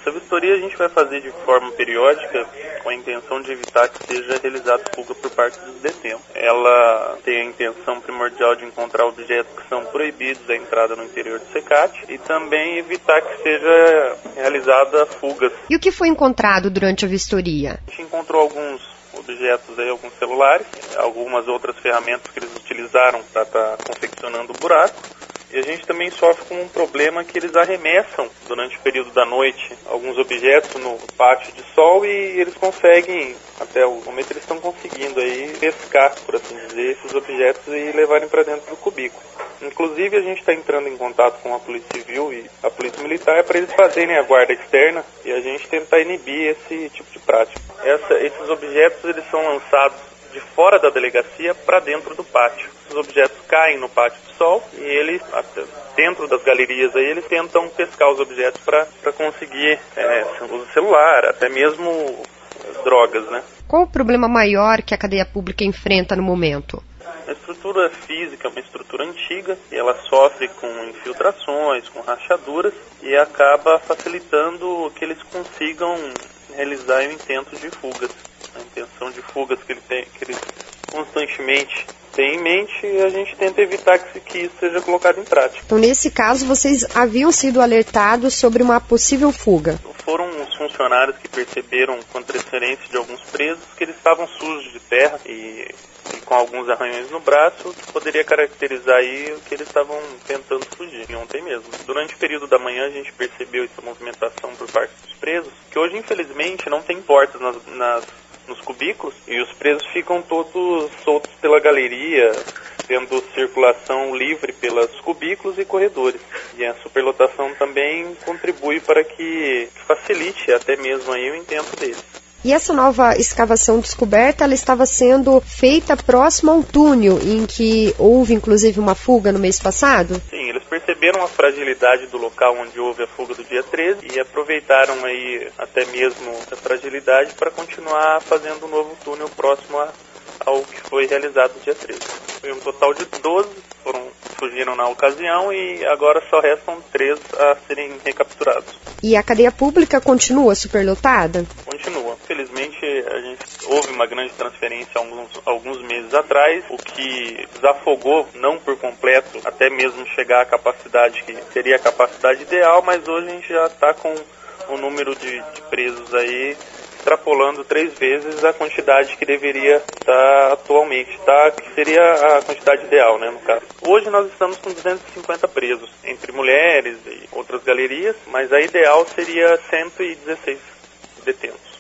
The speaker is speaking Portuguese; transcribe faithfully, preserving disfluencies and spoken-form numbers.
Essa vistoria a gente vai fazer de forma periódica com a intenção de evitar que seja realizada fuga por parte dos detentos. Ela tem a intenção primordial de encontrar objetos que são proibidos da entrada no interior do SECAT e também evitar que seja realizada fugas. E o que foi encontrado durante a vistoria? A gente encontrou alguns objetos aí, alguns celulares, algumas outras ferramentas que eles utilizaram para estar confeccionando o buraco. E a gente também sofre com um problema que eles arremessam durante o período da noite alguns objetos no pátio de sol e eles conseguem, até o momento eles estão conseguindo aí pescar, por assim dizer, esses objetos e levarem para dentro do cubículo. Inclusive a gente está entrando em contato com a Polícia Civil e a Polícia Militar para eles fazerem a guarda externa e a gente tentar inibir esse tipo de prática. Essa, esses objetos eles são lançados de fora da delegacia para dentro do pátio. Os objetos caem no pátio do sol e eles, dentro das galerias, aí, eles tentam pescar os objetos para conseguir é, o celular, até mesmo drogas, né? Qual o problema maior que a cadeia pública enfrenta no momento? A estrutura física é uma estrutura antiga e ela sofre com infiltrações, com rachaduras e acaba facilitando que eles consigam realizar o intento de fugas. A intenção de fugas que, ele tem, que eles constantemente têm em mente e a gente tenta evitar que, que isso seja colocado em prática. Então, nesse caso, vocês haviam sido alertados sobre uma possível fuga? Foram os funcionários que perceberam, com transferência de alguns presos, que eles estavam sujos de terra e, e com alguns arranhões no braço, que poderia caracterizar aí o que eles estavam tentando fugir. E ontem mesmo. Durante o período da manhã, a gente percebeu essa movimentação por parte dos presos, que hoje, infelizmente, não tem portas nas, nas nos cubículos e os presos ficam todos soltos pela galeria, tendo circulação livre pelos cubículos e corredores. E a superlotação também contribui para que facilite até mesmo aí o intento deles. E essa nova escavação descoberta, ela estava sendo feita próximo a um túnel em que houve inclusive uma fuga no mês passado? Sim, eles perceberam a fragilidade do local onde houve a fuga do dia treze e aproveitaram aí até mesmo essa fragilidade para continuar fazendo um novo túnel próximo a, ao que foi realizado no dia treze. Foi um total de doze, foram, fugiram na ocasião e agora só restam três a serem recapturados. E a cadeia pública continua superlotada? Continua. Infelizmente, a gente houve uma grande transferência há alguns, alguns meses atrás, o que desafogou, não por completo, até mesmo chegar à capacidade que seria a capacidade ideal, mas hoje a gente já está com o número de, de presos aí extrapolando três vezes a quantidade que deveria estar atualmente, tá? Que seria a quantidade ideal, né, no caso. Hoje nós estamos com duzentos e cinquenta presos, entre mulheres e outras galerias, mas a ideal seria cento e dezesseis detentos.